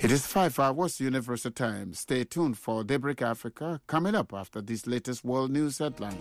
It is 5 hours Universal Time. Stay tuned for Daybreak Africa coming up after these latest world news headlines.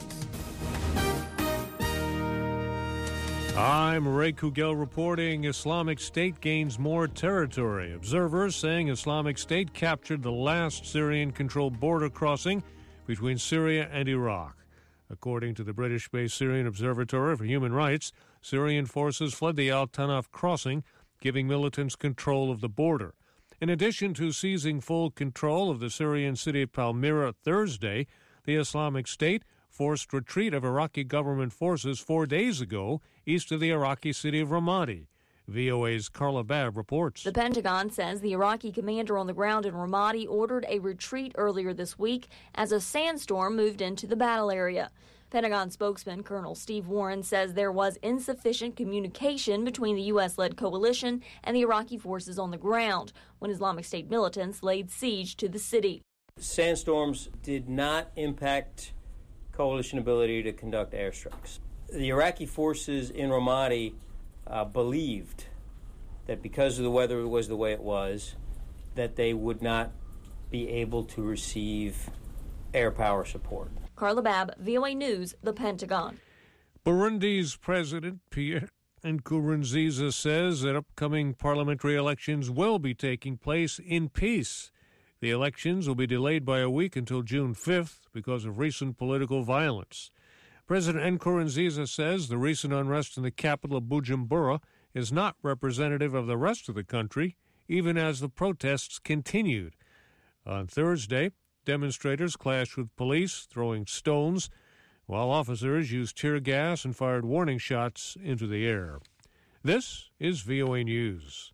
I'm Ray Kugel reporting Islamic State gains more territory. Observers saying Islamic State captured the last Syrian-controlled border crossing between Syria and Iraq. According to the British-based Syrian Observatory for Human Rights, Syrian forces fled the Al Tanaf crossing, giving militants control of the border. In addition to seizing full control of the Syrian city of Palmyra Thursday, the Islamic State forced retreat of Iraqi government forces 4 days ago east of the Iraqi city of Ramadi. VOA's Carla Babb reports. The Pentagon says the Iraqi commander on the ground in Ramadi ordered a retreat earlier this week as a sandstorm moved into the battle area. Pentagon spokesman Colonel Steve Warren says there was insufficient communication between the U.S.-led coalition and the Iraqi forces on the ground when Islamic State militants laid siege to the city. Sandstorms did not impact coalition ability to conduct airstrikes. The Iraqi forces in Ramadi believed that because of the weather was the way it was, that they would not be able to receive air power support. Carla Babb, VOA News, the Pentagon. Burundi's President Pierre Nkurunziza says that upcoming parliamentary elections will be taking place in peace. The elections will be delayed by a week until June 5th because of recent political violence. President Nkurunziza says the recent unrest in the capital of Bujumbura is not representative of the rest of the country, even as the protests continued. On Thursday, demonstrators clashed with police, throwing stones, while officers used tear gas and fired warning shots into the air. This is VOA News.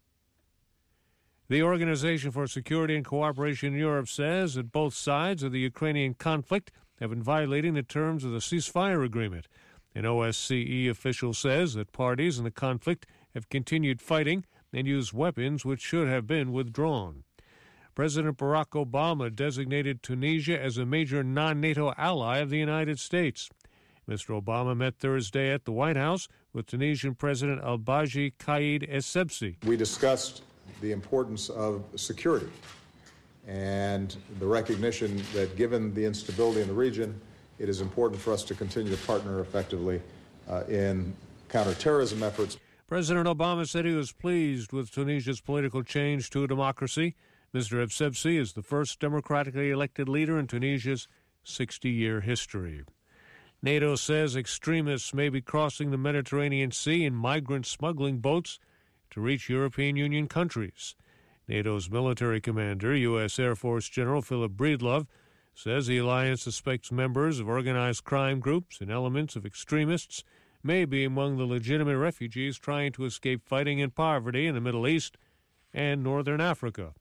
The Organization for Security and Cooperation in Europe says that both sides of the Ukrainian conflict have been violating the terms of the ceasefire agreement. An OSCE official says that parties in the conflict have continued fighting and used weapons which should have been withdrawn. President Barack Obama designated Tunisia as a major non-NATO ally of the United States. Mr. Obama met Thursday at the White House with Tunisian President Al-Baji Qaid Essebsi. We discussed the importance of security and the recognition that given the instability in the region, it is important for us to continue to partner effectively in counterterrorism efforts. President Obama said he was pleased with Tunisia's political change to a democracy. Mr. Essebsi is the first democratically elected leader in Tunisia's 60-year history. NATO says extremists may be crossing the Mediterranean Sea in migrant smuggling boats to reach European Union countries. NATO's military commander, U.S. Air Force General Philip Breedlove, says the alliance suspects members of organized crime groups and elements of extremists may be among the legitimate refugees trying to escape fighting and poverty in the Middle East and northern Africa.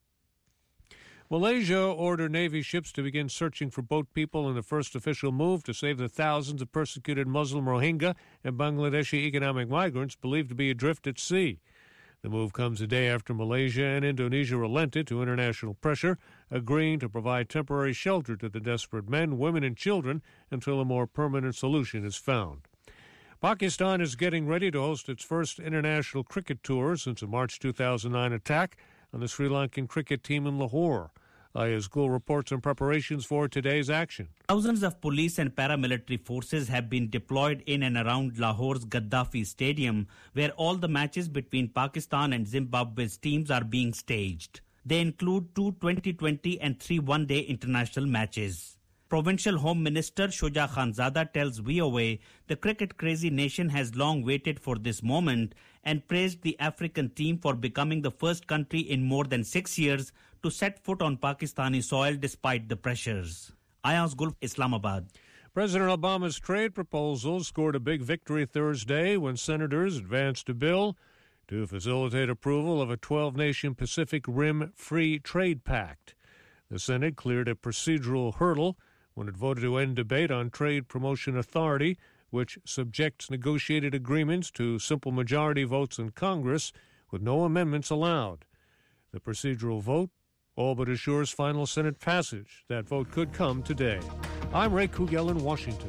Malaysia ordered Navy ships to begin searching for boat people in the first official move to save the thousands of persecuted Muslim Rohingya and Bangladeshi economic migrants believed to be adrift at sea. The move comes a day after Malaysia and Indonesia relented to international pressure, agreeing to provide temporary shelter to the desperate men, women, and children until a more permanent solution is found. Pakistan is getting ready to host its first international cricket tour since a March 2009 attack on the Sri Lankan cricket team in Lahore. Ayaz Gul reports on preparations for today's action. Thousands of police and paramilitary forces have been deployed in and around Lahore's Gaddafi Stadium, where all the matches between Pakistan and Zimbabwe's teams are being staged. They include 2 T20 and 3 one-day international matches. Provincial Home Minister Shuja Khanzada tells VOA the cricket-crazy nation has long waited for this moment and praised the African team for becoming the first country in more than 6 years to set foot on Pakistani soil despite the pressures. Ayaz Gul, Islamabad. President Obama's trade proposal scored a big victory Thursday when senators advanced a bill to facilitate approval of a 12-nation Pacific Rim Free Trade Pact. The Senate cleared a procedural hurdle when it voted to end debate on Trade Promotion Authority, which subjects negotiated agreements to simple majority votes in Congress with no amendments allowed. The procedural vote all but assures final Senate passage. That vote could come today. I'm Ray Kugel in Washington.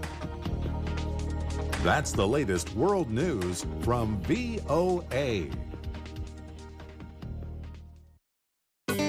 That's the latest world news from VOA.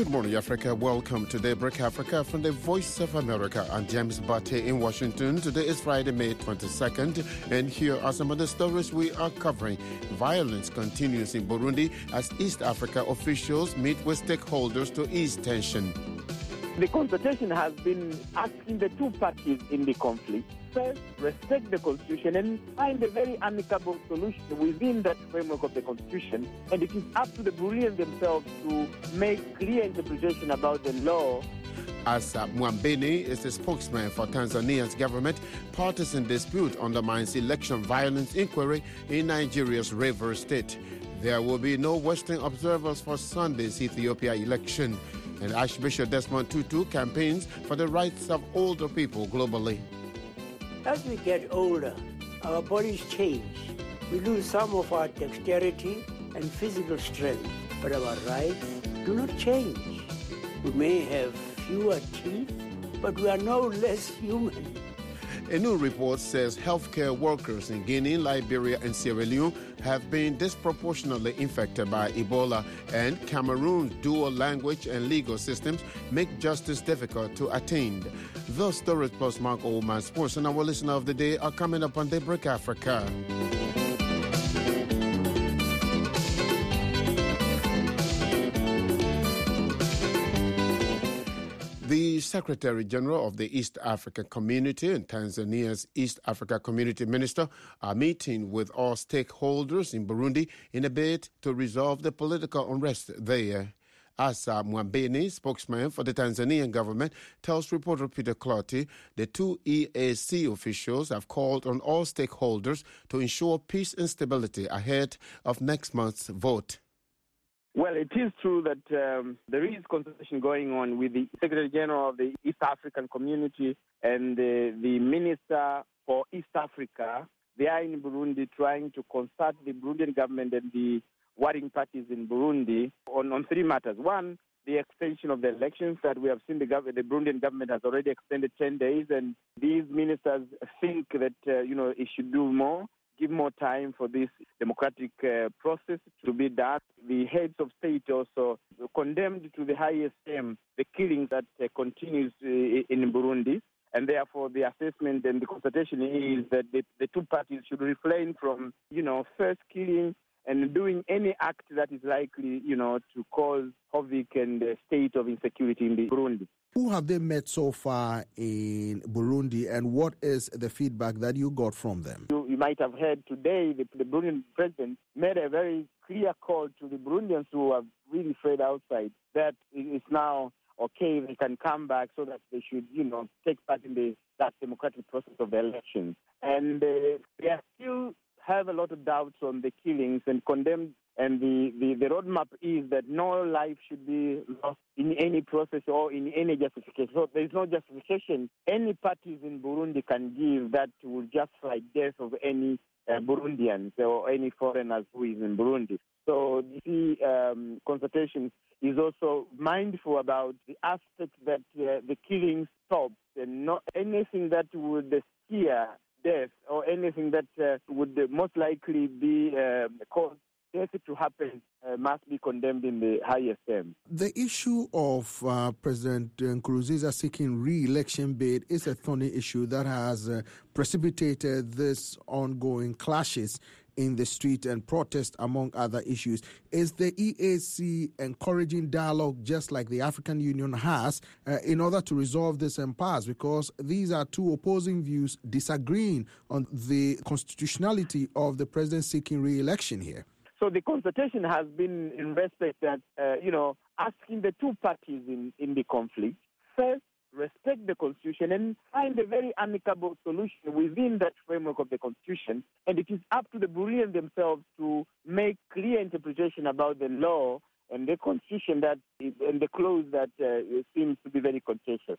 Good morning, Africa. Welcome to Daybreak Africa from the Voice of America. I'm James Bate in Washington. Today is Friday, May 22nd, and here are some of the stories we are covering. Violence continues in Burundi as East Africa officials meet with stakeholders to ease tension. The consultation has been asking the two parties in the conflict, first, respect the Constitution and find a very amicable solution within that framework of the Constitution. And it is up to the Burundians themselves to make clear interpretation about the law. Asa Mwambene is the spokesman for Tanzania's government. Partisan dispute undermines election violence inquiry in Nigeria's Rivers State. There will be no Western observers for Sunday's Ethiopia election. And Archbishop Desmond Tutu campaigns for the rights of older people globally. As we get older, our bodies change. We lose some of our dexterity and physical strength, but our rights do not change. We may have fewer teeth, but we are no less human. A new report says healthcare workers in Guinea, Liberia, and Sierra Leone have been disproportionately infected by Ebola, and Cameroon's dual language and legal systems make justice difficult to attain. Those stories plus Mark Oldman Sports and our listener of the day are coming up on Daybreak Africa. The Secretary General of the East African Community and Tanzania's East Africa Community Minister are meeting with all stakeholders in Burundi in a bid to resolve the political unrest there. Asa Mwambene, spokesman for the Tanzanian government, tells reporter Peter Clottey the two EAC officials have called on all stakeholders to ensure peace and stability ahead of next month's vote. Well, it is true that there is consultation going on with the Secretary General of the East African Community and the Minister for East Africa. They are in Burundi trying to consult the Burundian government and the warring parties in Burundi on three matters. One, the extension of the elections that we have seen the Burundian government has already extended 10 days, and these ministers think that, it should do more. Give more time for this democratic process to be done. The heads of state also condemned to the highest aim the killings that continues in Burundi. And therefore, the assessment and the consultation is that the two parties should refrain from, first killing and doing any act that is likely, to cause havoc and a state of insecurity in Burundi. Who have they met so far in Burundi, and what is the feedback that you got from them? You might have heard today the Burundian president made a very clear call to the Burundians who are really afraid outside that it's now okay, they can come back so that they should, take part in that democratic process of the elections. And they still have a lot of doubts on the killings and condemn. And the roadmap is that no life should be lost in any process or in any justification. So there is no justification any parties in Burundi can give that will justify death of any Burundians or any foreigners who is in Burundi. So the consultation is also mindful about the aspect that the killing stops and not anything that would steer death or anything that would most likely be caused death to happen must be condemned in the highest terms. The issue of President Nkurunziza seeking re-election bid is a thorny issue that has precipitated this ongoing clashes in the street and protest, among other issues. Is the EAC encouraging dialogue just like the African Union has in order to resolve this impasse? Because these are two opposing views disagreeing on the constitutionality of the president seeking re-election here. So the consultation has been in respect that, asking the two parties in the conflict, first, respect the Constitution and find a very amicable solution within that framework of the Constitution. And it is up to the Burundians themselves to make clear interpretation about the law and the Constitution and the clause that seems to be very contentious.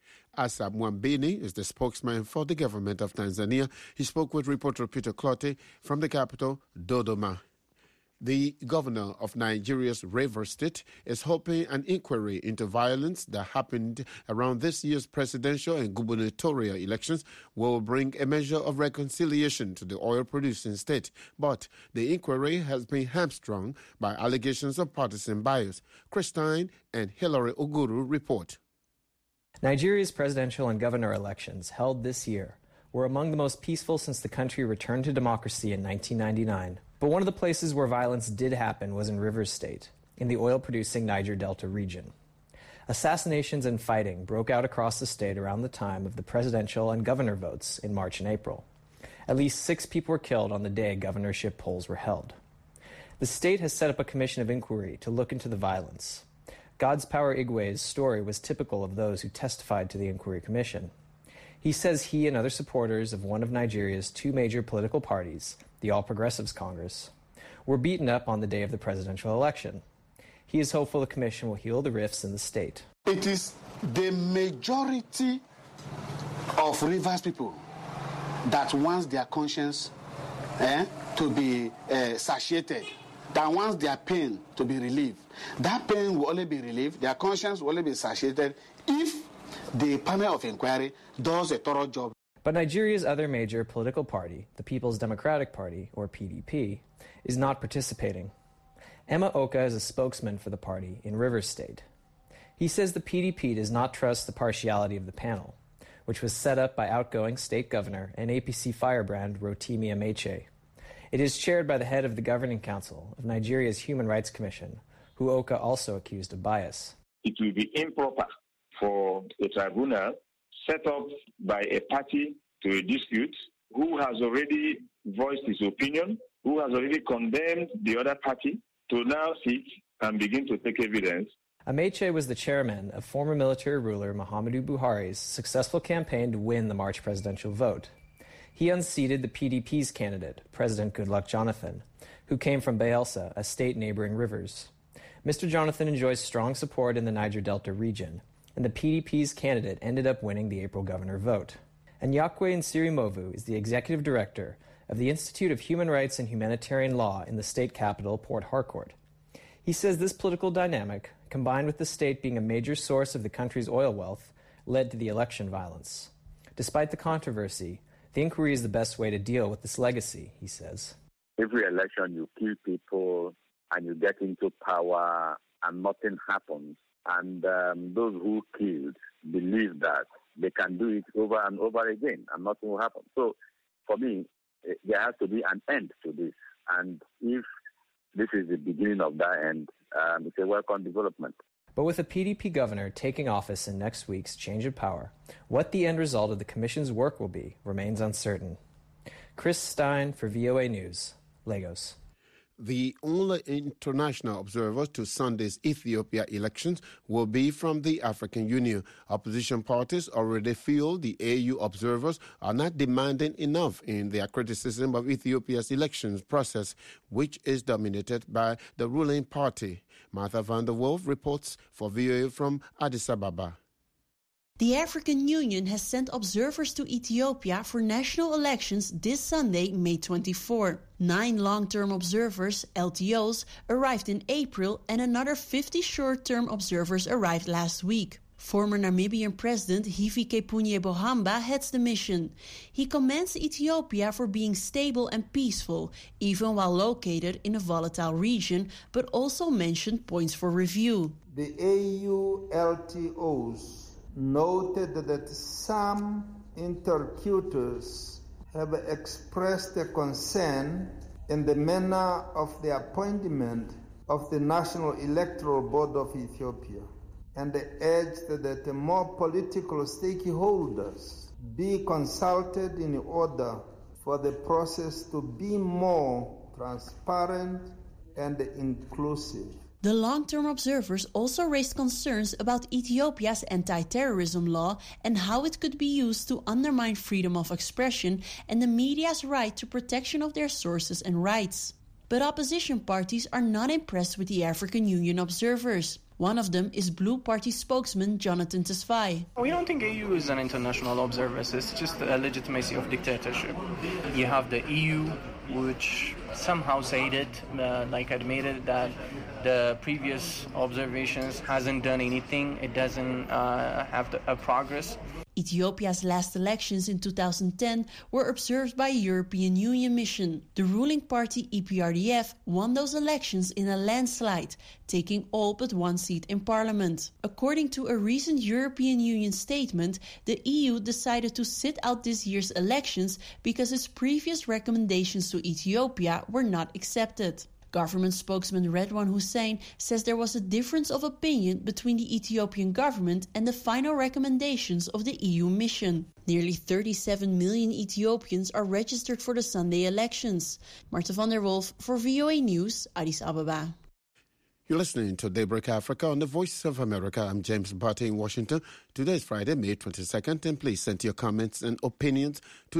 Asa Mwambene is the spokesman for the government of Tanzania. He spoke with reporter Peter Clottey from the capital, Dodoma. The governor of Nigeria's Rivers State is hoping an inquiry into violence that happened around this year's presidential and gubernatorial elections will bring a measure of reconciliation to the oil-producing state. But the inquiry has been hamstrung by allegations of partisan bias. Christine and Hilary Oguru report. Nigeria's presidential and governor elections held this year were among the most peaceful since the country returned to democracy in 1999. But one of the places where violence did happen was in Rivers State, in the oil-producing Niger Delta region. Assassinations and fighting broke out across the state around the time of the presidential and governor votes in March and April. At least 6 people were killed on the day governorship polls were held. The state has set up a commission of inquiry to look into the violence. God's Power Igwe's story was typical of those who testified to the inquiry commission. He says he and other supporters of one of Nigeria's 2 major political parties, the All Progressives Congress, were beaten up on the day of the presidential election. He is hopeful the commission will heal the rifts in the state. It is the majority of Rivers people that wants their conscience to be satiated, that wants their pain to be relieved. That pain will only be relieved, their conscience will only be satiated if the panel of inquiry does a thorough job. But Nigeria's other major political party, the People's Democratic Party, or PDP, is not participating. Emma Oka is a spokesman for the party in Rivers State. He says the PDP does not trust the partiality of the panel, which was set up by outgoing state governor and APC firebrand Rotimi Ameche. It is chaired by the head of the Governing Council of Nigeria's Human Rights Commission, who Oka also accused of bias. It will be improper for a tribunal set up by a party to a dispute who has already voiced his opinion, who has already condemned the other party, to now sit and begin to take evidence. Ameche was the chairman of former military ruler Muhammadu Buhari's successful campaign to win the March presidential vote. He unseated the PDP's candidate, President Goodluck Jonathan, who came from Bayelsa, a state neighboring Rivers. Mr. Jonathan enjoys strong support in the Niger Delta region, and the PDP's candidate ended up winning the April governor vote. And Nyakwe Nsirimovu is the executive director of the Institute of Human Rights and Humanitarian Law in the state capital, Port Harcourt. He says this political dynamic, combined with the state being a major source of the country's oil wealth, led to the election violence. Despite the controversy, the inquiry is the best way to deal with this legacy, he says. Every election you kill people and you get into power and nothing happens. And those who killed believe that they can do it over and over again and nothing will happen. So for me, there has to be an end to this. And if this is the beginning of that end, it's a welcome development. But with the PDP governor taking office in next week's change of power, what the end result of the commission's work will be remains uncertain. Chris Stein for VOA News, Lagos. The only international observers to Sunday's Ethiopia elections will be from the African Union. Opposition parties already feel the AU observers are not demanding enough in their criticism of Ethiopia's elections process, which is dominated by the ruling party. Martha van der Wolf reports for VOA from Addis Ababa. The African Union has sent observers to Ethiopia for national elections this Sunday, May 24. 9 long-term observers, LTOs, arrived in April and another 50 short-term observers arrived last week. Former Namibian President Hifikepunye Pohamba heads the mission. He commends Ethiopia for being stable and peaceful, even while located in a volatile region, but also mentioned points for review. The AU LTOs noted that some interlocutors have expressed a concern in the manner of the appointment of the National Electoral Board of Ethiopia, and urged that more political stakeholders be consulted in order for the process to be more transparent and inclusive. The long-term observers also raised concerns about Ethiopia's anti-terrorism law and how it could be used to undermine freedom of expression and the media's right to protection of their sources and rights. But opposition parties are not impressed with the African Union observers. One of them is Blue Party spokesman Jonathan Tesfaye. We don't think EU is an international observer. It's just a legitimacy of dictatorship. You have the EU which somehow stated, admitted that the previous observations hasn't done anything. It doesn't have a progress. Ethiopia's last elections in 2010 were observed by a European Union mission. The ruling party EPRDF won those elections in a landslide, taking all but one seat in parliament. According to a recent European Union statement, the EU decided to sit out this year's elections because its previous recommendations to Ethiopia were not accepted. Government spokesman Redwan Hussein says there was a difference of opinion between the Ethiopian government and the final recommendations of the EU mission. Nearly 37 million Ethiopians are registered for the Sunday elections. Marta van der Wolf for VOA News, Addis Ababa. You're listening to Daybreak Africa on the Voice of America. I'm James Barty in Washington. Today is Friday, May 22nd, and please send your comments and opinions to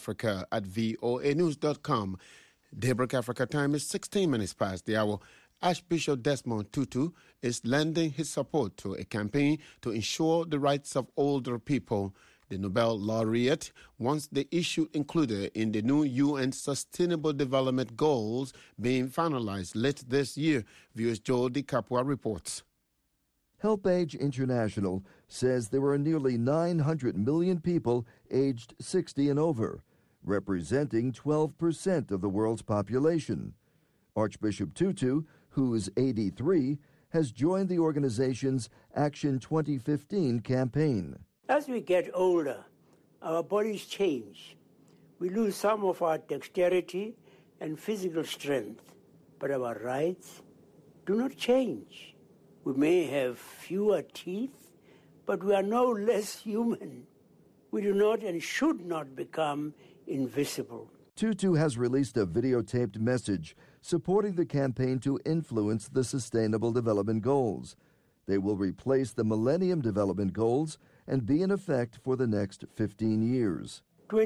daybreakafrica@voanews.com. Daybreak Africa time is 16 minutes past the hour. Archbishop Desmond Tutu is lending his support to a campaign to ensure the rights of older people. The Nobel laureate wants the issue included in the new UN Sustainable Development Goals being finalized late this year. Viewers Joe DiCapua reports. HelpAge International says there are nearly 900 million people aged 60 and over, representing 12% of the world's population. Archbishop Tutu, who's 83, has joined the organization's Action 2015 campaign. As we get older, our bodies change. We lose some of our dexterity and physical strength, but our rights do not change. We may have fewer teeth, but we are no less human. We do not and should not become invisible. Tutu has released a videotaped message supporting the campaign to influence the Sustainable Development Goals. They will replace the Millennium Development Goals and be in effect for the next 15 years.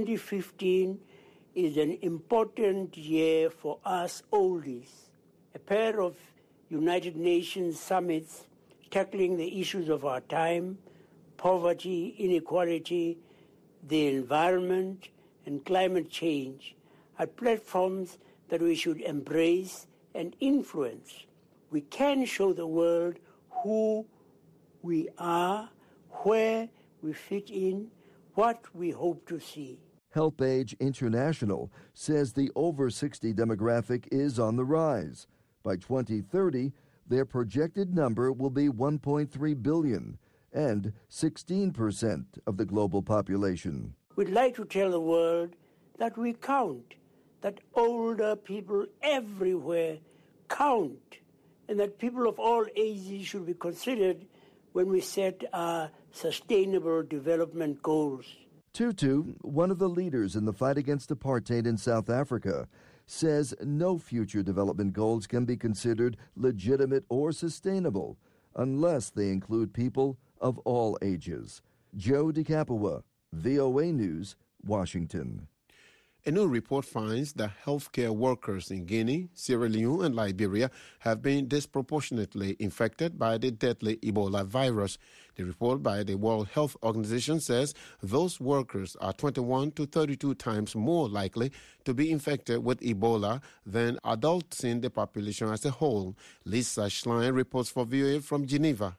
2015 is an important year for us oldies. A pair of United Nations summits tackling the issues of our time, poverty, inequality, the environment, and climate change are platforms that we should embrace and influence. We can show the world who we are, where we fit in, what we hope to see. HelpAge International says the over 60 demographic is on the rise. By 2030, their projected number will be 1.3 billion and 16% of the global population. We'd like to tell the world that we count, that older people everywhere count, and that people of all ages should be considered when we set our sustainable development goals. Tutu, one of the leaders in the fight against apartheid in South Africa, says no future development goals can be considered legitimate or sustainable unless they include people of all ages. Joe DiCapua, VOA News, Washington. A new report finds that healthcare workers in Guinea, Sierra Leone, and Liberia have been disproportionately infected by the deadly Ebola virus. The report by the World Health Organization says those workers are 21 to 32 times more likely to be infected with Ebola than adults in the population as a whole. Lisa Schlein reports for VOA from Geneva.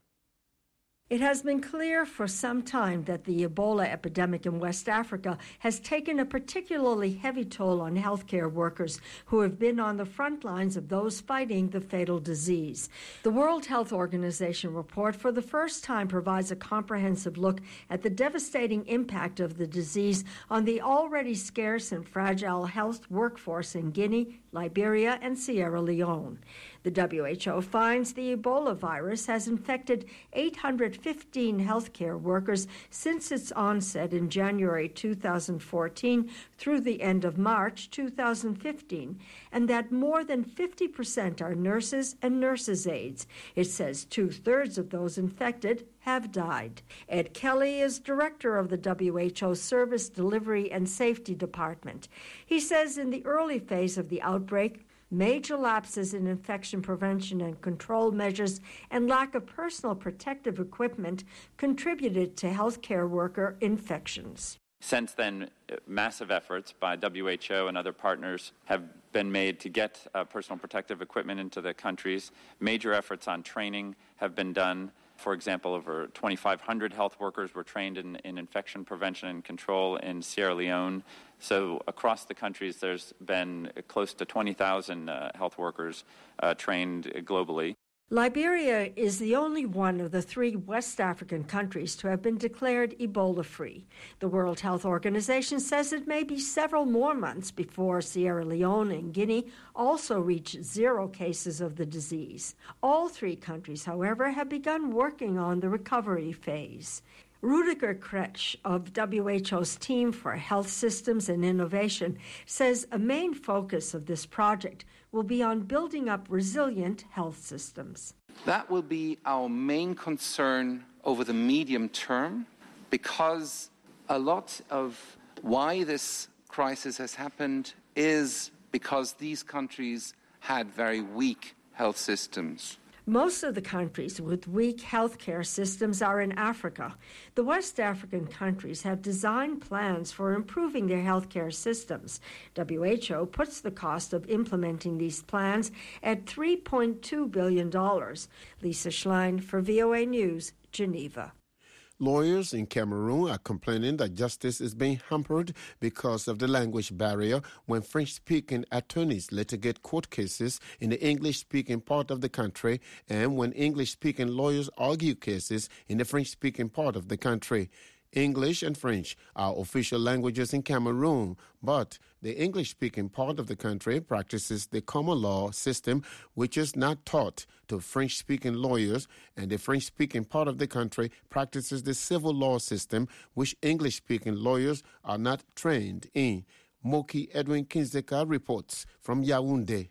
It has been clear for some time that the Ebola epidemic in West Africa has taken a particularly heavy toll on healthcare workers who have been on the front lines of those fighting the fatal disease. The World Health Organization report for the first time provides a comprehensive look at the devastating impact of the disease on the already scarce and fragile health workforce in Guinea, Liberia, and Sierra Leone. The WHO finds the Ebola virus has infected 815 healthcare workers since its onset in January 2014 through the end of March 2015, and that more than 50% are nurses and nurses' aides. It says 2/3 of those infected have died. Ed Kelly is director of the WHO Service Delivery and Safety Department. He says in the early phase of the outbreak, major lapses in infection prevention and control measures and lack of personal protective equipment contributed to healthcare worker infections. Since then, massive efforts by WHO and other partners have been made to get personal protective equipment into the countries. Major efforts on training have been done. For example, over 2,500 health workers were trained in infection prevention and control in Sierra Leone. So across the countries, there's been close to 20,000 health workers trained globally. Liberia is the only one of the 3 West African countries to have been declared Ebola-free. The World Health Organization says it may be several more months before Sierra Leone and Guinea also reach 0 cases of the disease. All 3 countries, however, have begun working on the recovery phase. Rudiger Kretsch of WHO's Team for Health Systems and Innovation says a main focus of this project will be on building up resilient health systems. That will be our main concern over the medium term, because a lot of why this crisis has happened is because these countries had very weak health systems. Most of the countries with weak healthcare systems are in Africa. The West African countries have designed plans for improving their healthcare systems. WHO puts the cost of implementing these plans at $3.2 billion. Lisa Schlein for VOA News, Geneva. Lawyers in Cameroon are complaining that justice is being hampered because of the language barrier when French-speaking attorneys litigate court cases in the English-speaking part of the country and when English-speaking lawyers argue cases in the French-speaking part of the country. English and French are official languages in Cameroon, but the English-speaking part of the country practices the common law system, which is not taught to French-speaking lawyers, and the French-speaking part of the country practices the civil law system, which English-speaking lawyers are not trained in. Moki Edwin Kinzeka reports from Yaoundé.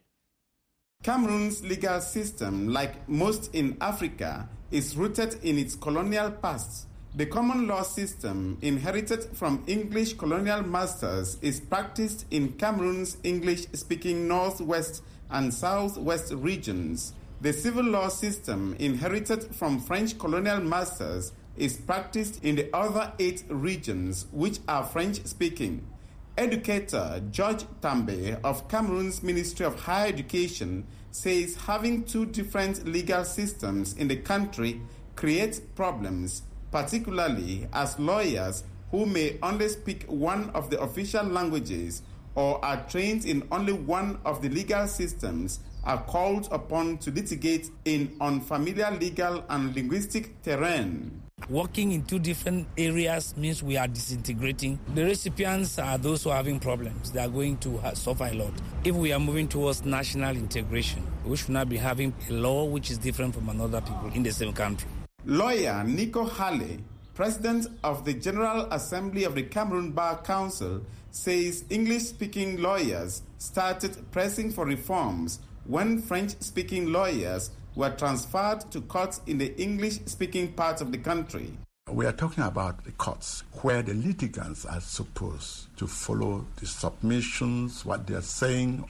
Cameroon's legal system, like most in Africa, is rooted in its colonial past. The common law system, inherited from English colonial masters, is practiced in Cameroon's English-speaking northwest and southwest regions. The civil law system, inherited from French colonial masters, is practiced in the other 8 regions, which are French-speaking. Educator George Tambe of Cameroon's Ministry of Higher Education says having 2 different legal systems in the country creates problems, particularly as lawyers who may only speak one of the official languages or are trained in only one of the legal systems are called upon to litigate in unfamiliar legal and linguistic terrain. Working in 2 different areas means we are disintegrating. The recipients are those who are having problems. They are going to suffer a lot. If we are moving towards national integration, we should not be having a law which is different from another people in the same country. Lawyer Nico Hale, president of the General Assembly of the Cameroon Bar Council, says English-speaking lawyers started pressing for reforms when French-speaking lawyers were transferred to courts in the English-speaking part of the country. We are talking about the courts where the litigants are supposed to follow the submissions, what they're saying,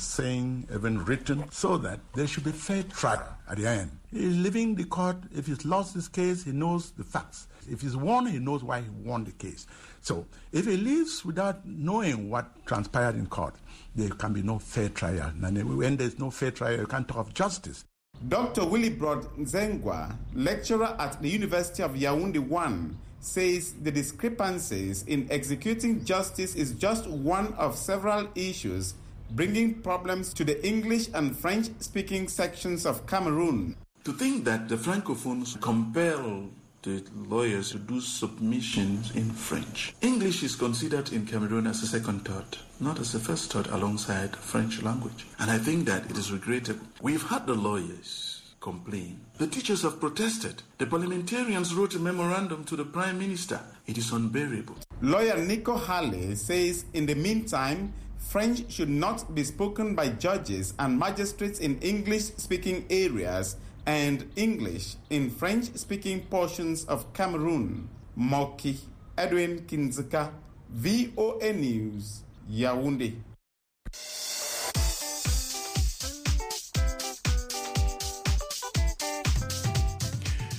even written, so that there should be fair trial at the end. He's leaving the court. If he's lost his case, he knows the facts. If he's won, he knows why he won the case. So if he leaves without knowing what transpired in court, there can be no fair trial. And when there's no fair trial, you can't talk of justice. Dr. Willibrod Nzengwa, lecturer at the University of Yaoundé 1, says the discrepancies in executing justice is just one of several issues bringing problems to the English and French-speaking sections of Cameroon. To think that the Francophones compel the lawyers to do submissions in French. English is considered in Cameroon as a second thought, not as a first thought alongside French language. And I think that it is regrettable. We've had the lawyers complain. The teachers have protested. The parliamentarians wrote a memorandum to the Prime Minister. It is unbearable. Lawyer Nico Hale says in the meantime, French should not be spoken by judges and magistrates in English-speaking areas and English in French-speaking portions of Cameroon. Moki Edwin Kinzeka, VOA News, Yaoundé.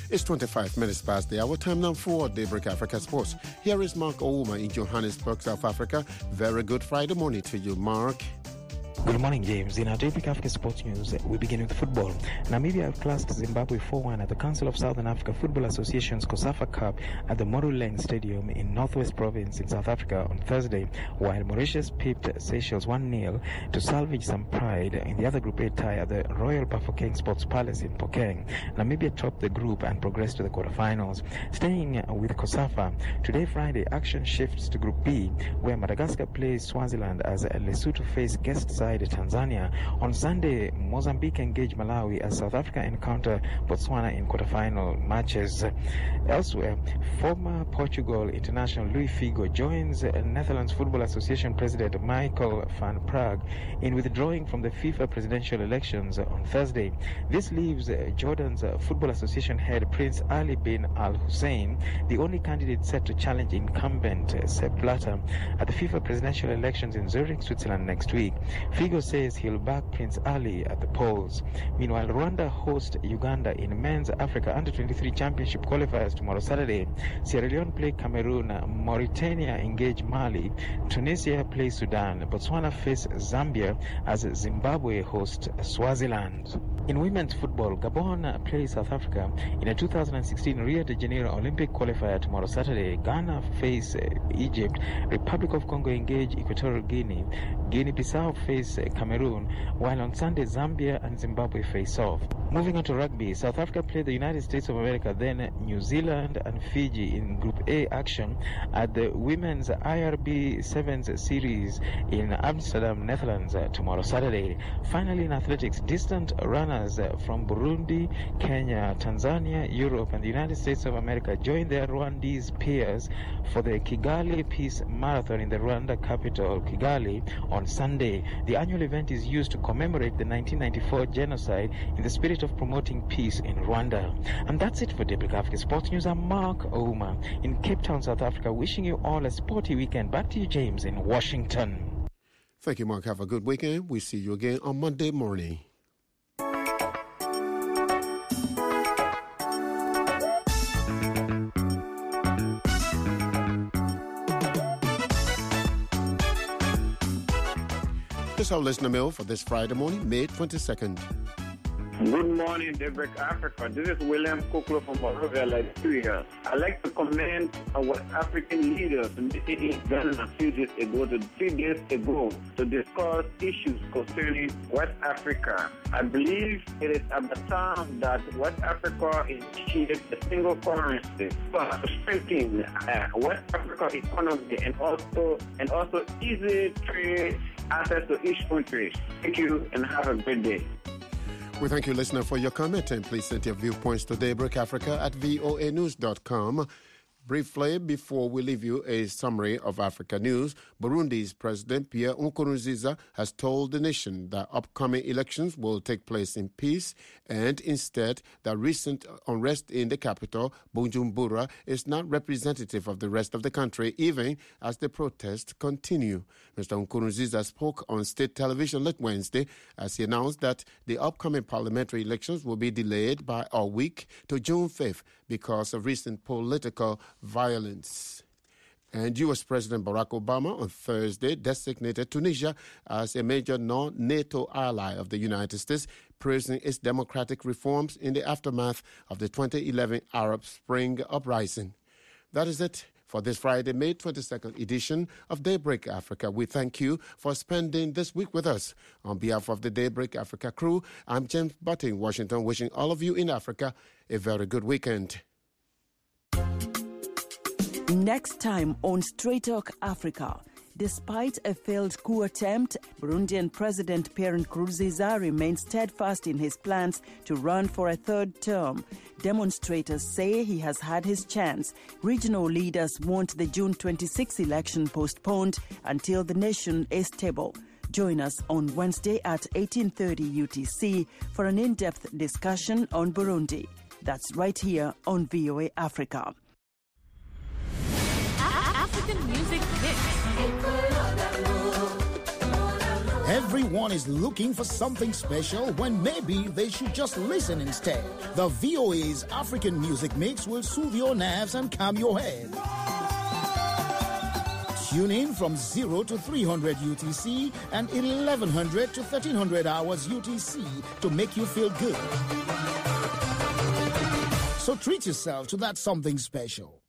It's 25 minutes past the hour. Time now for Daybreak Africa Sports. Here is Mark Ouma in Johannesburg, South Africa. Very good Friday morning to you, Mark. Good morning, James. In our Daybreak Africa Sports News, we begin with football. Namibia outclassed Zimbabwe 4-1 at the Council of Southern Africa Football Association's COSAFA Cup at the Moruleng Stadium in Northwest Province in South Africa on Thursday, while Mauritius pipped Seychelles 1-0 to salvage some pride in the other Group A tie at the Royal Bafokeng Sports Palace in Phokeng. Namibia topped the group and progressed to the quarterfinals. Staying with COSAFA, today Friday, action shifts to Group B, where Madagascar plays Swaziland as Lesotho face guest side Tanzania. On Sunday, Mozambique engage Malawi as South Africa encounter Botswana in quarterfinal matches. Elsewhere, former Portugal international Luis Figo joins Netherlands Football Association President Michael van Praag in withdrawing from the FIFA presidential elections on Thursday. This leaves Jordan's Football Association head Prince Ali bin Al Hussein the only candidate set to challenge incumbent Sepp Blatter at the FIFA presidential elections in Zurich, Switzerland next week. Figo says he'll back Prince Ali at the polls. Meanwhile, Rwanda host Uganda in Men's Africa Under-23 Championship qualifiers tomorrow Saturday. Sierra Leone play Cameroon, Mauritania engage Mali, Tunisia play Sudan, Botswana face Zambia as Zimbabwe host Swaziland. In women's football, Gabon plays South Africa in a 2016 Rio de Janeiro Olympic qualifier tomorrow Saturday. Ghana face Egypt, Republic of Congo engage Equatorial Guinea, Guinea-Bissau face Cameroon, while on Sunday Zambia and Zimbabwe face off. Moving on to rugby, South Africa play the United States of America, then New Zealand and Fiji in Group A action at the Women's IRB Sevens Series in Amsterdam, Netherlands tomorrow Saturday. Finally, in athletics, distant runners from Burundi, Kenya, Tanzania, Europe and the United States of America join their Rwandese peers for the Kigali Peace Marathon in the Rwanda capital, Kigali, on Sunday. The annual event is used to commemorate the 1994 genocide in the spirit of promoting peace in Rwanda. And that's it for Daybreak Africa Sports News. I'm Mark Ouma in Cape Town, South Africa, wishing you all a sporty weekend. Back to you, James, in Washington. Thank you, Mark. Have a good weekend. We'll see you again on Monday morning. This is our listener mail for this Friday morning, May 22nd. Good morning, Daybreak Africa. This is William Kuklo from Monrovia, Liberia. I'd like to commend our African leaders meeting in Ghana a few days ago to discuss issues concerning West Africa. I believe it is about time that West Africa initiates a single currency to strengthen West Africa economy and also easy trade access to each country. Thank you and have a great day. We thank you, listener, for your comment, and please send your viewpoints to daybreakafrica@voanews.com. Briefly, before we leave you a summary of Africa news, Burundi's President Pierre Nkurunziza has told the nation that upcoming elections will take place in peace, and instead that recent unrest in the capital, Bujumbura, is not representative of the rest of the country, even as the protests continue. Mr. Nkurunziza spoke on state television late Wednesday as he announced that the upcoming parliamentary elections will be delayed by a week to June 5th because of recent political violence. And U.S. President Barack Obama on Thursday designated Tunisia as a major non-NATO ally of the United States, praising its democratic reforms in the aftermath of the 2011 Arab Spring uprising. That is it for this Friday, May 22nd edition of Daybreak Africa. We thank you for spending this week with us. On behalf of the Daybreak Africa crew, I'm James Butt in Washington, wishing all of you in Africa a very good weekend. Next time on Straight Talk Africa. Despite a failed coup attempt, Burundian President Pierre Nkurunziza remains steadfast in his plans to run for a third term. Demonstrators say he has had his chance. Regional leaders want the June 26 election postponed until the nation is stable. Join us on Wednesday at 18:30 UTC for an in-depth discussion on Burundi. That's right here on VOA Africa. African music mix. Everyone everyone is looking for something special when maybe they should just listen instead. The VOA's African Music Mix will soothe your nerves and calm your head. Tune in from 0 to 300 UTC and 1100 to 1300 hours UTC to make you feel good. So treat yourself to that something special.